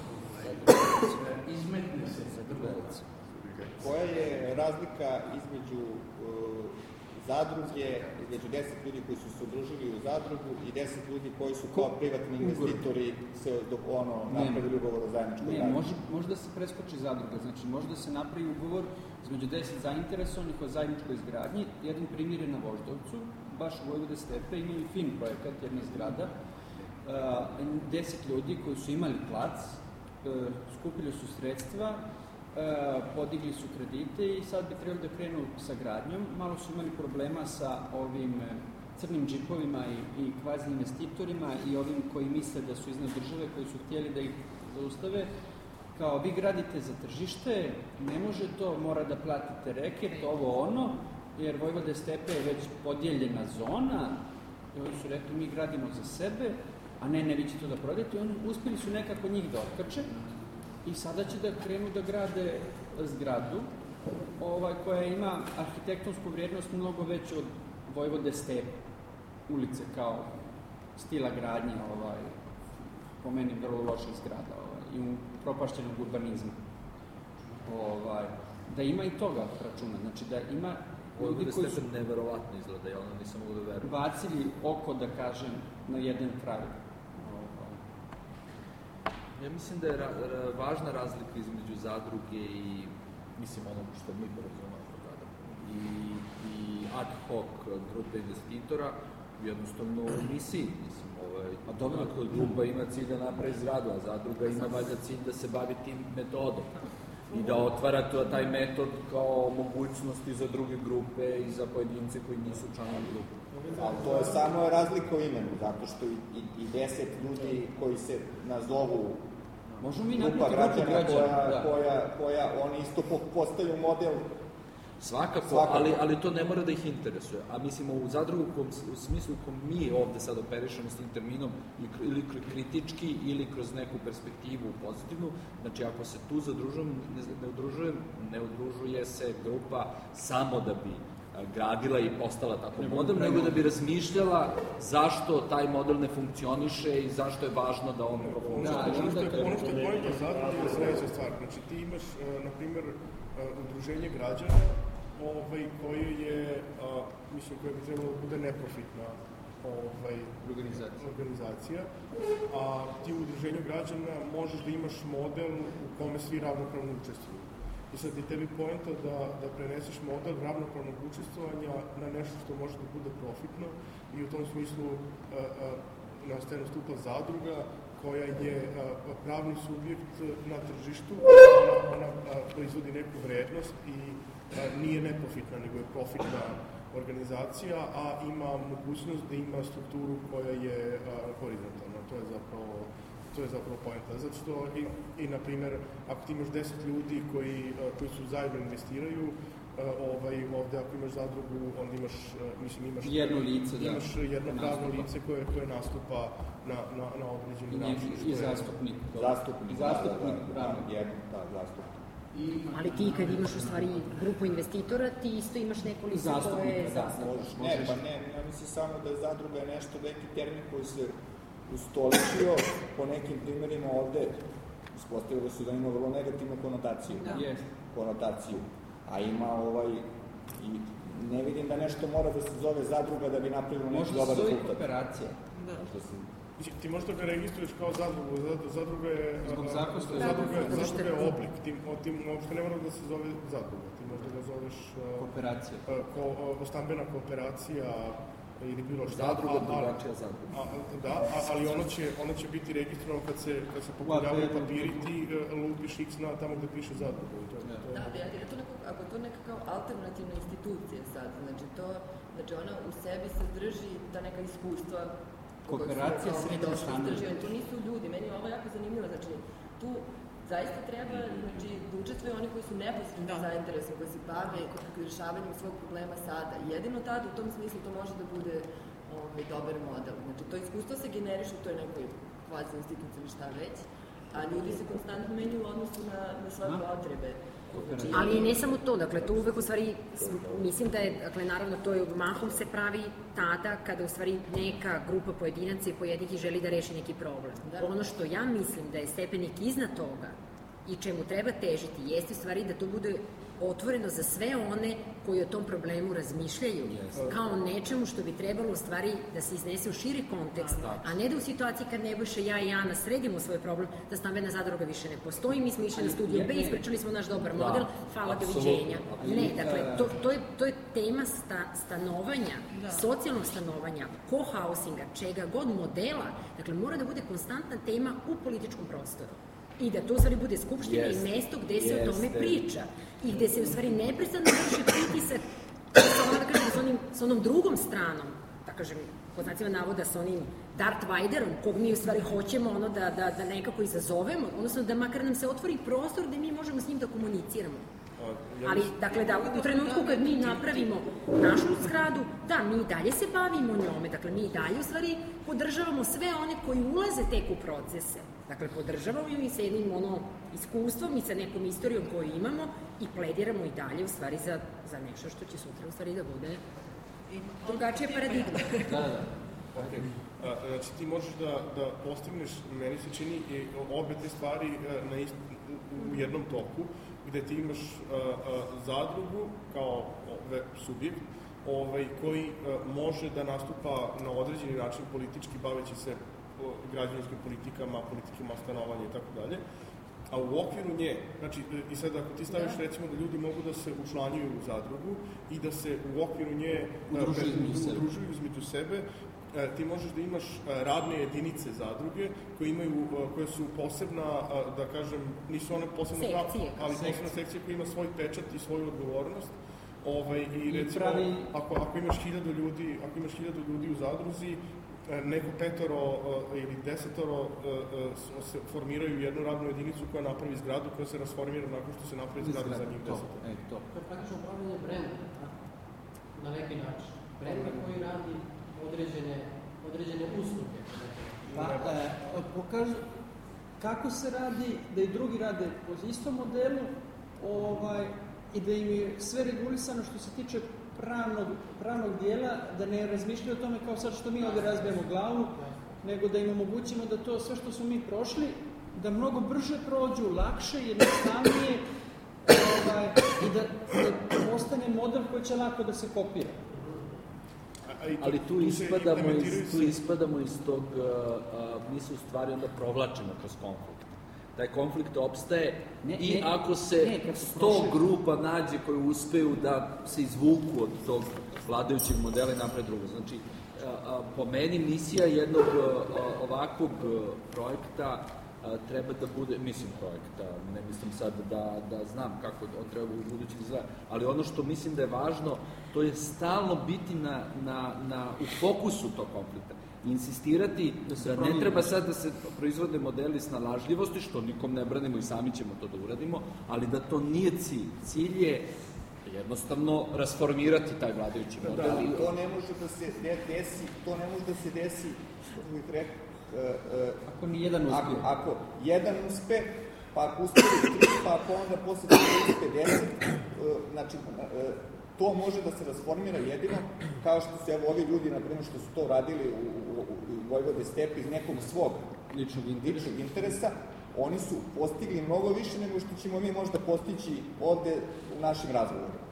izmetne se zadrugovac. Koja je razlika između uh, zadruge, između deset ljudi koji su se udružili u zadrugu i deset ljudi koji su kao privatni investitori se dok ono napravili ugovor o zajedničkom Ne, radu? može, može da se preskoči zadruga, znači može da se napravi ugovor između deset zainteresovanih o zajedničkoj izgradnji. Jedan primjer je na Voždovcu, baš u Vojvode Stepe, imaju fin projekat, jedna zgrada, deset ljudi koji su imali plac, skupili su sredstva, podigli su kredite i sad bi trebali da krenu sa gradnjom. Malo su imali problema sa ovim crnim džipovima i, i kvazi investitorima i ovim koji misle da su iznad države, koji su htjeli da ih zaustave. Kao, vi gradite za tržište, ne može to, mora da platite reket, ovo ono, jer Vojvode Stepe je već podijeljena zona i oni su rekli mi gradimo za sebe, a ne, ne, vi ćete to da prodajete. Oni uspjeli su nekako njih da otkače i sada će da krenu da grade zgradu ovaj, koja ima arhitektonsku vrijednost mnogo veću od Vojvode Stepe, ulice kao stila gradnje, ovaj, po meni vrlo loših zgrada ovaj, i u propašćenog urbanizma. Ovaj, da ima i toga računa, znači da ima ljudi koji su neverovatno izgleda, ja ono nisam mogu da verujem. Bacili oko, da kažem, na jedan kraj. Ja mislim da je ra ra važna razlika između zadruge i, mislim, ono što mi porazumamo zadruge, i, i ad hoc grupe investitora, jednostavno u misiji, mislim, ovaj, a dobro, ako grupa ima cilj da napravi zgradu, a zadruga ima valjda cilj da se bavi tim metodom i da otvara to, taj metod kao mogućnosti za druge grupe i za pojedince koji nisu članovi grupe. Ali to je samo razlika u imenu, zato što i, i, i deset ljudi koji se nazovu grupa građana koja, koja, koja oni isto postaju model. Svakako, Svakako. Ali, ali to ne mora da ih interesuje. A mislimo u zadrugu u smislu u kom mi ovde sad operišemo s tim terminom ili kritički ili kroz neku perspektivu pozitivnu, znači ako se tu zadružujem, ne, ne udružujem, ne udružuje se grupa samo da bi gradila i postala tako model, nego da bi razmišljala zašto taj model ne funkcioniše i zašto je važno da on profunkcioniše. Ono što je pojenta zadruge je sledeća stvar. Znači ti imaš, na primjer, udruženje građana ovaj, koje je, a, mislim, koje bi trebalo da bude neprofitna ovaj, organizacija. organizacija, a ti u udruženju građana možeš da imaš model u kome svi ravnopravno učestvuju. I sad je tebi poenta da, da preneseš model ravnopravnog učestvovanja na nešto što može da bude profitno i u tom smislu a, a, na scenu stupa zadruga koja je a, pravni subjekt na tržištu, ona, ona a, proizvodi neku vrednost i a, nije neprofitna, nego je profitna organizacija, a ima mogućnost da ima strukturu koja je a, horizontalna. To je zapravo to je zapravo poenta. Zato što i, i na primjer, ako ti imaš deset ljudi koji, koji su zajedno investiraju, ovaj, ovde ako imaš zadrugu, onda imaš, mislim, imaš jedno lice, imaš da, jedno pravno lice koje, koje nastupa na, na, na određeni I način. I zastupnik. Zastupnik, zastupnik, da, da, da, jedno, da, zastupnik. Ali ti kad imaš u stvari grupu investitora, ti isto imaš neko lice koje je zastupnik. Ne, pa ne, ja mislim samo da je zadruga nešto neki termin koji se ustoličio po nekim primjerima ovde, ispostavilo su da ima vrlo negativnu konotaciju. Da. Yes. konotaciju. A ima ovaj, i ne vidim da nešto mora da se zove zadruga da bi napravilo neki dobar rezultat. Možda se zove kooperacija. Da. Možda se... Ti možda ga registruješ kao zadrugu, zadruga je, Zbog zakonske zadruga, zadruga je oblik, ti, ti uopšte ne mora da se zove zadruga, ti možda ga zoveš kooperacija. Ko, stambena kooperacija ili bilo šta. Zadruga, drugačija zadruga. A, da, a, ali ono će, ono će biti registrovano kad se, kad se popunjavaju papiri, ti lupiš X na tamo gde piše zadruga. To, to, to... Da, ali je to neko, ako je to neka kao alternativna institucija sad, znači to, znači ona u sebi sadrži ta neka iskustva kooperacija srednje standarda. To nisu ljudi, meni je ovo jako zanimljivo, znači tu zaista treba znači, da učestvuju oni koji su neposredno da. zainteresovani, koji se bave rešavanjem svog problema sada. Jedino tada u tom smislu to može da bude ovaj, dobar model. Znači to iskustvo se generiše u toj nekoj kvazi instituciji ili šta već, a ljudi se konstantno menjaju u odnosu na, na svoje potrebe. Ali ne samo to, dakle, to uvek u stvari, mislim da je, dakle, naravno, to je mahom se pravi tada kada u stvari neka grupa pojedinaca i pojedinki želi da reši neki problem. Ono što ja mislim da je stepenik iznad toga i čemu treba težiti jeste u stvari da to bude otvoreno za sve one koji o tom problemu razmišljaju kao nečemu što bi trebalo u stvari da se iznese u širi kontekst, a ne da u situaciji kad Nebojša, ja i Ana sredimo svoj problem, da stambena zadruga više ne postoji, mi smo išli na studiju B, ispričali smo naš dobar model, hvala, doviđenja. Ne, dakle, to, to, je, to je tema sta, stanovanja, socijalnog stanovanja, co-housinga, čega god modela, dakle, mora da bude konstantna tema u političkom prostoru. I da to u stvari bude skupština yes. i mesto gde se yes. o tome priča. I gde se u stvari neprestano vrši pritisak sa, ono, da kažem, sa, onim, sa onom drugom stranom, da kažem, po znacima navoda, sa onim Darth Vaderom, kog mi u stvari hoćemo ono da, da, da nekako izazovemo, odnosno da makar nam se otvori prostor gde mi možemo s njim da komuniciramo. Ali, dakle, da u trenutku kad mi napravimo našu zgradu, da, mi dalje se bavimo njome, dakle, mi dalje u stvari podržavamo sve one koji ulaze tek u procese. Dakle, podržavamo i sa jednim ono, iskustvom i sa nekom istorijom koju imamo i plediramo i dalje u stvari za, za nešto što će sutra u stvari da bude drugačija paradigma. Da, da, ok. A, znači, ti možeš da, da postigneš, meni se čini, obe te stvari na ist, u jednom toku, gde ti imaš a, a, zadrugu kao ove, subjekt ovaj, koji a, može da nastupa na određeni način politički baveći se građanskim politikama, politikama stanovanja i tako dalje, a u okviru nje, znači, i sad ako ti staviš da. recimo da ljudi mogu da se učlanjuju u zadrugu i da se u okviru nje udružuju između sebe, udružuju između sebe ti možeš da imaš radne jedinice zadruge koje imaju, koje su posebna, da kažem, nisu one posebno sekcije, ali sekcije. posebna sekcija koja ima svoj pečat i svoju odgovornost. Ovaj, i recimo, I pravi... ako, ako imaš hiljadu ljudi, ako imaš hiljadu ljudi u zadruzi, neko petoro ili desetoro se formiraju jednu radnu jedinicu koja napravi zgradu koja se rasformira nakon što se napravi zgrada za njih desetoro. E, to. To je praktično upravljanje brenda, na neki način. Brenda koji radi određene, određene usluge. Pa, e, pokažu kako se radi, da i drugi rade po istom modelu ovaj, i da im je sve regulisano što se tiče pravnog, pravnog dijela, da ne razmišljaju o tome kao sad što mi ovdje razbijamo glavu, nego da im omogućimo da to sve što smo mi prošli, da mnogo brže prođu, lakše, jednostavnije ovaj, i da, da postane model koji će lako da se kopira. Ali tu ispadamo iz, tu ispadamo iz tog, uh, uh, mi se u stvari onda provlačimo kroz konflikt. Taj konflikt opstaje ne, i ne, ako se ne, sto grupa nađe koje uspeju da se izvuku od tog vladajućeg modela i naprave drugo. Znači, uh, uh, po meni misija jednog uh, ovakvog uh, projekta uh, treba da bude, mislim projekta, ne mislim sad da, da znam kako on treba u budućem izgleda, ali ono što mislim da je važno, to je stalno biti na, na, na, u fokusu tog konflikta. Insistirati da, da ne treba sad da se proizvode modeli snalažljivosti, što nikom ne branimo i sami ćemo to da uradimo, ali da to nije cilj. Cilj je jednostavno rasformirati taj vladajući model. Da, ali to ne može da se desi, to ne može da se desi, što bih rekao, Uh, uh, ako ni jedan uspe. Ako, ako jedan uspe, pa ako uspe tri, pa ako onda posle uspe deset, uh, znači, uh, to može da se rasformira jedino, kao što su evo ovi ljudi, na primjer, što su to radili u, u, u Vojvode Stepe iz nekog svog ličnog interesa. ličnog interesa, oni su postigli mnogo više nego što ćemo mi možda postići ovde u našim razgovorima.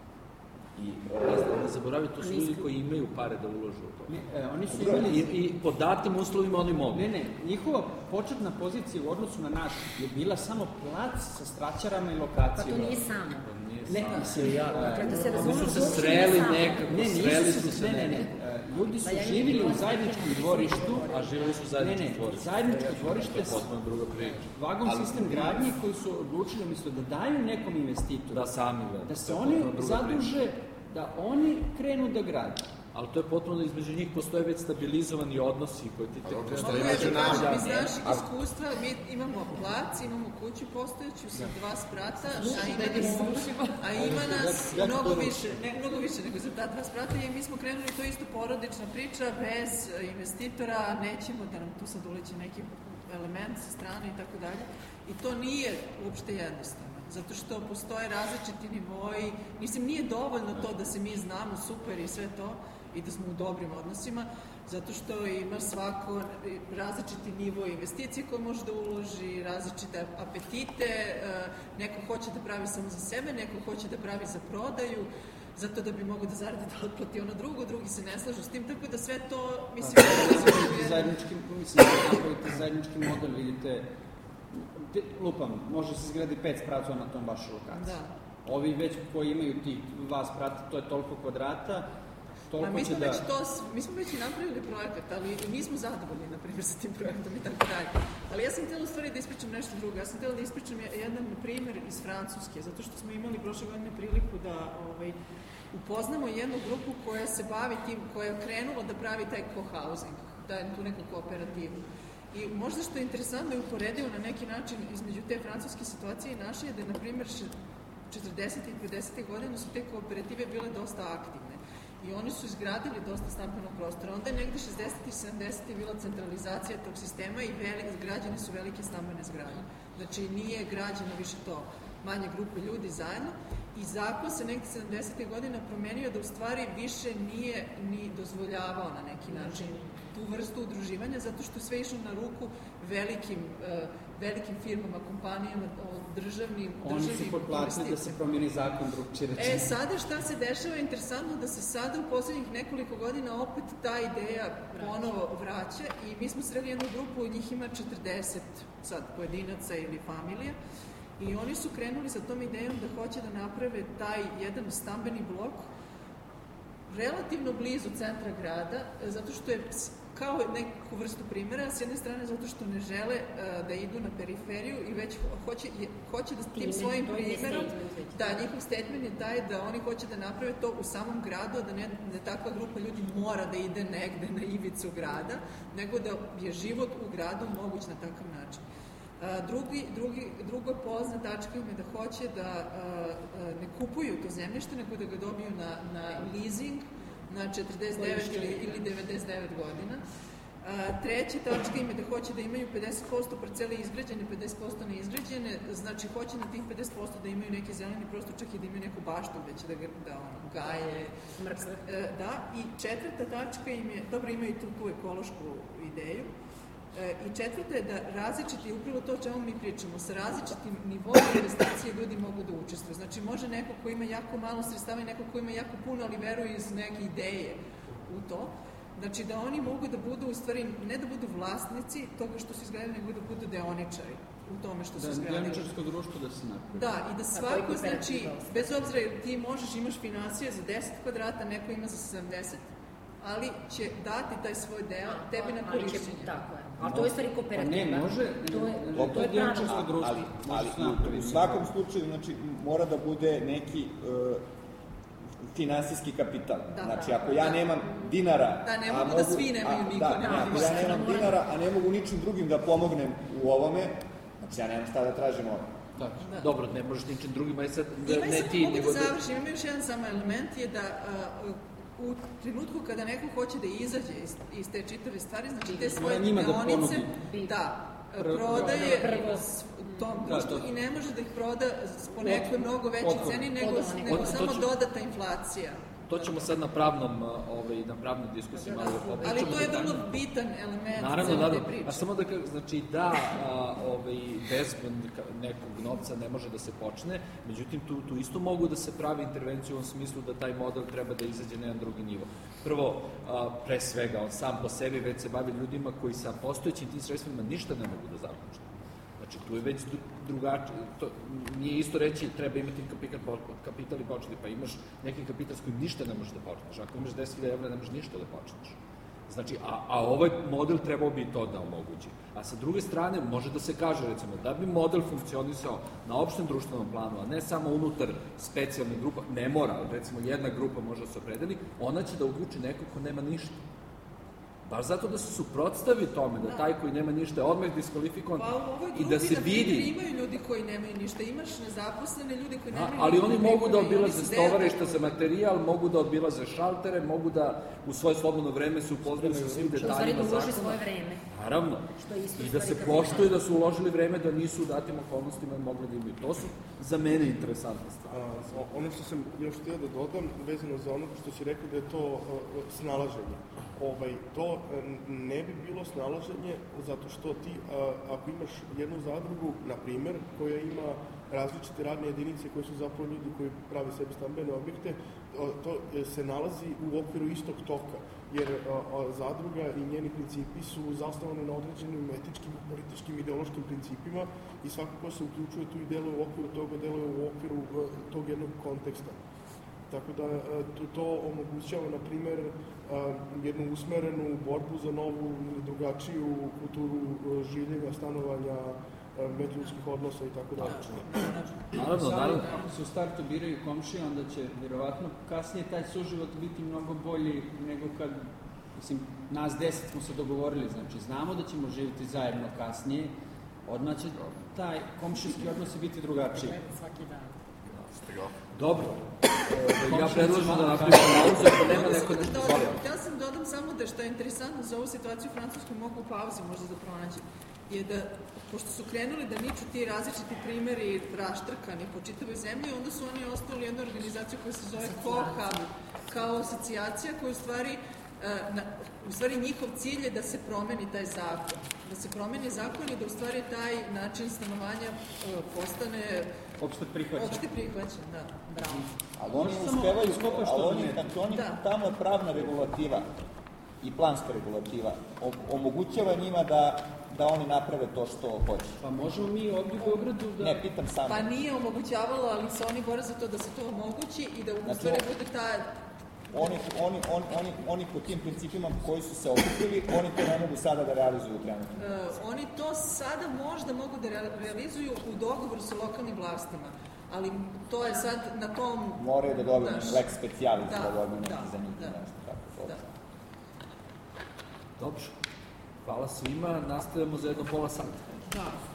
I uh, ne zaboraviti, to su ljudi koji imaju pare da uložu u to. Ne, e, oni su imali... I, I po datim uslovima oni mogu. Ne, ne, njihova početna pozicija u odnosu na naš je bila samo plac sa straćarama i lokacijama. Pa to nije samo. Ne, se ja... Dakle, da se razumiju, su se sreli nekako, ne, sreli su se ne, ne, ne. Ljudi su živjeli u zajedničkom dvorištu, a živjeli su u zajedničkom dvorištu. Ne, ne, zajedničko dvorište je potpuno druga priča. Vagon sistem gradnje koji su odlučili, umjesto da daju nekom investitoru, da sami da, da se oni zaduže, da oni krenu da grade. Ali to je potpuno, između njih postoje već stabilizovani odnosi koji ti te postoje. Ja iz naših iskustva, mi imamo plac, imamo kuću postojeću sa dva sprata, a ima nas, a ima nas mnogo više, ne, mnogo više nego za ta dva sprata i mi smo krenuli, to isto porodična priča, bez investitora, nećemo da nam tu sad uleće neki element sa strane i tako dalje. I to nije uopšte jednostavno. zato što postoje različiti nivoji, mislim, nije dovoljno to da se mi znamo super i sve to, i da smo u dobrim odnosima, zato što ima svako različiti nivo investicije koje može da uloži, različite apetite, neko hoće da pravi samo za sebe, neko hoće da pravi za prodaju, zato da bi mogo da zaradi da otplati ono drugo, drugi se ne slažu s tim, tako da sve to, mislim... Da, zajednički, mislim, da napravite zajednički model, vidite, lupam, može se izgradi pet spratova na tom vašoj lokaciji. Da. Ovi već koji imaju ti, vas prati, to je toliko kvadrata, toliko mi smo će da... Već to, mi smo već i napravili projekat, ali nismo zadovoljni, na primjer, sa tim projektom i tako dalje. Ali ja sam htjela u stvari da ispričam nešto drugo. Ja sam htjela da ispričam jedan primjer iz Francuske, zato što smo imali prošle godine priliku da ovaj, upoznamo jednu grupu koja se bavi tim, koja je krenula da pravi taj co-housing, da je tu neku kooperativu. I možda što je interesantno i uporedivo na neki način između te francuske situacije i naše je da je, na primjer, četrdesetih i pedesetih godina su te kooperative bile dosta aktivne. I oni su izgradili dosta stambenog prostora. Onda je negde šezdesetih i sedamdesetih bila centralizacija tog sistema i velik, građane su velike stambene zgrade. Znači, nije građeno više to, manje grupe ljudi zajedno. I zakon se negde sedamdesetih godina promenio da u stvari više nije ni dozvoljavao na neki način tu vrstu udruživanja, zato što sve išlo na ruku velikim, uh, velikim firmama, kompanijama, državnim, Oni državnim su potplatili da se promijeni zakon drugčije rečeno. E, sada šta se dešava je interesantno da se sada u poslednjih nekoliko godina opet ta ideja ponovo vraća i mi smo sreli jednu grupu, njih ima četrdeset sad pojedinaca ili familija, i oni su krenuli sa tom idejom da hoće da naprave taj jedan stambeni blok relativno blizu centra grada, zato što je kao neku vrstu primjera, s jedne strane zato što ne žele uh, da idu na periferiju i već hoće, je, hoće da s tim svojim primjerom, da njihov statement je taj da oni hoće da naprave to u samom gradu, da ne da takva grupa ljudi mora da ide negde na ivicu grada, nego da je život u gradu moguć na takav način. Uh, drugi, drugi, druga polazna tačka im je da hoće da uh, ne kupuju to zemljište, nego da ga dobiju na, na leasing na četrdeset devet ili, ili devedeset devet godina. Uh, treća tačka im je da hoće da imaju pedeset posto parcele izgrađene, pedeset posto neizgrađene, znači hoće na tih pedeset posto da imaju neki zeleni prostor, čak i da imaju neku baštu gde će da, da ono, gaje. Uh, da, i četvrta tačka im je, dobro, imaju tu, tu ekološku ideju, i četvrta je da različiti, upravo to o čemu mi pričamo, sa različitim nivoom investicije ljudi mogu da učestvuju. Znači, može neko ko ima jako malo sredstava i neko ko ima jako puno, ali veruje iz neke ideje u to. Znači, da oni mogu da budu, u stvari, ne da budu vlasnici toga što su izgledali, nego da budu deoničari u tome što su izgledali. Da, deoničarsko društvo da se napravi. Da, i da svako, znači, bez obzira, ti možeš, imaš finansije za deset kvadrata, neko ima za sedamdeset, ali će dati taj svoj deo tebi na korišćenje. Tako je. Ali to je stvari kooperativa. Ne, može, to je, to je deoničarsko društvo. Ali, ali u svakom slučaju, znači, mora da bude neki uh, finansijski kapital. Da, znači, da, ako ja da. nemam dinara... Da, ne mogu, mogu da svi nemaju niko. Da, ne, ako ja nemam dinara, a ne mogu ničim drugim da pomognem u ovome, znači ja nemam šta da tražim ovome. Da. Da. Dobro, ne možeš ničim drugim, aj sad da, ne ti, mogu nego da završim, ima još jedan samo element je da uh, u trenutku kada neko hoće da izađe iz, iz te čitave stvari, znači te svoje deonice, da, da prodaje tom društvu i ne može da ih proda po nekoj mnogo većoj ceni nego, nego od, samo ću, dodata inflacija. To ćemo sad na pravnom, ovaj, na pravnoj diskusiji malo da Ali to je vrlo bitan element naravno, naravno. Te priče. A samo da kažem, znači da a, ovaj, bez nekog novca ne može da se počne, međutim tu, tu isto mogu da se pravi intervenciju u ovom smislu da taj model treba da izađe na jedan drugi nivo. Prvo, a, pre svega, on sam po sebi već se bavi ljudima koji sa postojećim tim sredstvima ništa ne mogu da započne. Znači, tu je već drugačije, to nije isto reći treba imati kapital, kapital i početi, pa imaš neki kapital s kojim ništa ne možeš da počneš. Ako imaš deset hiljada evra, ne možeš ništa da počneš. Znači, a, a ovaj model trebao bi to da omogući. A sa druge strane, može da se kaže, recimo, da bi model funkcionisao na opštem društvenom planu, a ne samo unutar specijalnih grupa, ne mora, recimo, jedna grupa može da se opredeli, ona će da uključi neko ko nema ništa. Baš zato da se suprotstavi tome, da, da taj koji nema ništa je odmah diskvalifikovan pa, i da se vidi... Imaju ljudi koji nemaju ništa, imaš nezaposlene ljudi koji nemaju ništa. Ali oni mogu da obilaze stovarišta za materijal, mogu da obilaze šaltere, mogu da u svoje slobodno vreme se upoznaju sa svim detaljima. U stvari da uloži svoje vreme. Naravno. I da se poštuje da su uložili vreme da nisu u datim okolnostima mogli da imaju. To su za mene interesantne stvari. Ono što sam još htio da dodam, vezano za ono što si rekao da je to uh, snalaženje. Ovaj, to uh, ne bi bilo snalaženje zato što ti, uh, ako imaš jednu zadrugu, na primer, koja ima različite radne jedinice koje su zapravo ljudi koji pravi sebi stambene objekte, to se nalazi u okviru istog toka, jer zadruga i njeni principi su zasnovani na određenim etičkim, političkim, ideološkim principima i svako ko se uključuje tu i deluje u okviru toga, deluje u okviru tog jednog konteksta. Tako da to, to omogućava, na primer, jednu usmerenu borbu za novu ili drugačiju kulturu življenja, stanovanja, međuljudskih odnosa i tako dalje. Naravno, naravno. Ako se u startu biraju komšije, onda će vjerovatno kasnije taj suživot biti mnogo bolji nego kad, mislim, nas deset smo se dogovorili, znači znamo da ćemo živjeti zajedno kasnije, odmah će taj komšijski odnos biti drugačiji. Svaki dan. Dobro. Ja predlažem da napravimo pauzu, ako nema neko nešto zove. Ja sam dodam samo da što je interesantno za ovu situaciju u Francuskoj, mogu u pauzi možda da pronađem, je da, pošto su krenuli da niču ti različiti primjeri raštrkani po čitavoj zemlji, onda su oni ostavili jednu organizaciju koja se zove CoHub, kao asocijacija koja u stvari, na, u stvari njihov cilj je da se promeni taj zakon. Da se promeni zakon i da u stvari taj način stanovanja postane opšte prihvaćen. Opšte prihvaćen, da. Bravo. Ali oni uspevaju, ali oni, znači oni tamo pravna regulativa i planska regulativa omogućava njima da da oni naprave to što hoće. Pa možemo mi ovdje u Beogradu da... Ne, pitam samo. Pa nije omogućavalo, ali se oni bore za to da se to omogući i da u znači, stvari bude ta... Oni, oni, on, oni, oni po tim principima koji su se okupili, oni to ne mogu sada da realizuju trenutno. Uh, oni to sada možda mogu da realizuju u dogovoru sa lokalnim vlastima, ali to je sad na tom... Moraju da dobiju lex specialis da, da dobiju da, za njih da, nešto tako. Da. Dobro. Hvala svima, nastavljamo za jedno pola sata. Da.